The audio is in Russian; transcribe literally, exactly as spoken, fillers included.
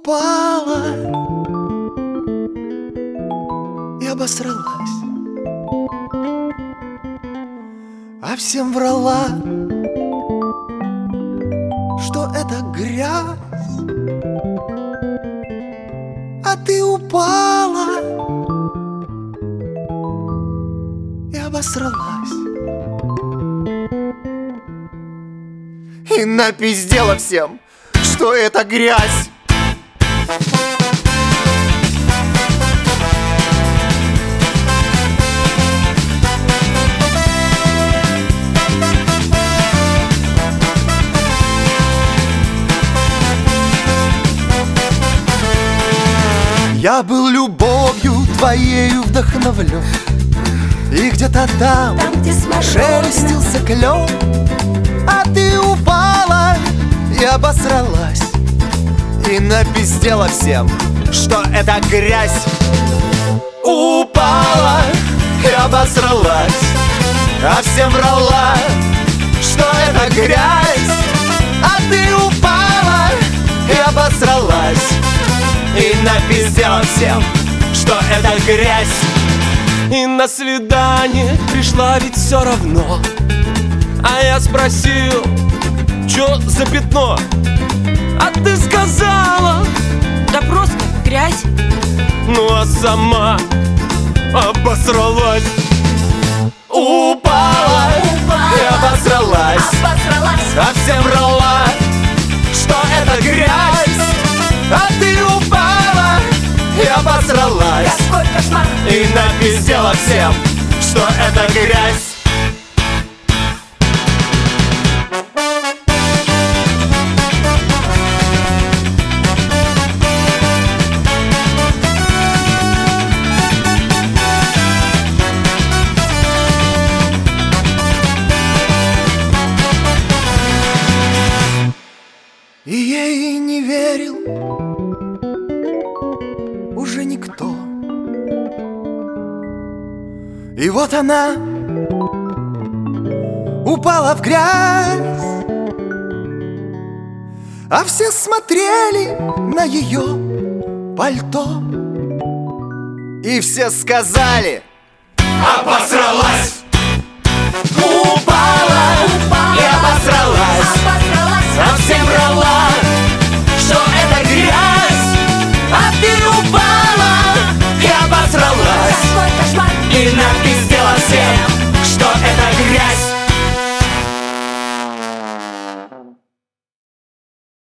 упала и обосралась, а всем врала, что это грязь. А ты упала и обосралась, и напиздела всем, что это грязь. Я был любовью твоею вдохновлен, и где-то там, там где шелестился клен, а ты упала и обосралась, и напиздела всем, что это грязь. Упала и обосралась, а всем врала, что это грязь. А ты упала и обосралась, и напиздела всем, что это грязь. И на свидание пришла ведь все равно, а я спросил, чё за пятно? А ты сказала, да просто грязь. ну а сама обосралась. Упала, Упала и обосралась, обосралась, а всем врала, что это грязь. А ты упала и обосралась, какой кошмар. и напиздела всем, что это грязь. И ей не верил уже никто. И вот она упала в грязь, а все смотрели на ее пальто, и все сказали: обосралась.